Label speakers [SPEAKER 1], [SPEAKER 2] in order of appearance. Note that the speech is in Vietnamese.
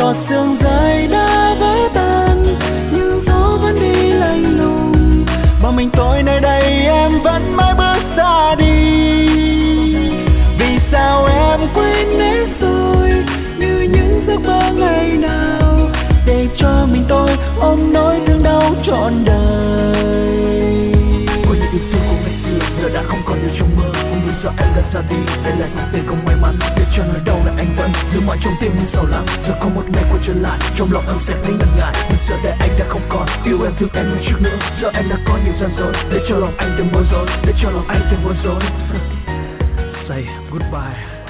[SPEAKER 1] giọt sương rơi đã vỡ tan, nhưng gió vẫn đi lạnh lùng. Mà mình tôi nơi đây em vẫn mãi bước xa đi. Vì sao em quên hết rồi, như những giấc mơ ngày nào, để cho mình tôi ôm nỗi thương đau trọn đời.
[SPEAKER 2] Có những yêu thương của ngày xưa giờ đã không còn như trong mơ. Không lý do em đã ra đi, đây là những tiền không may mắn. Để cho nỗi đau này anh vẫn giữ mãi trong tim như sầu lắng. Giờ có một ngày quay trở lại, trong lòng em sẽ thấy ngần ngại. Nhưng giờ đây anh đã không còn yêu em thương em như trước nữa. Giờ em đã có nhiều gian dối, để cho lòng anh đừng bối rối, để cho lòng anh đừng bối rối. Say goodbye.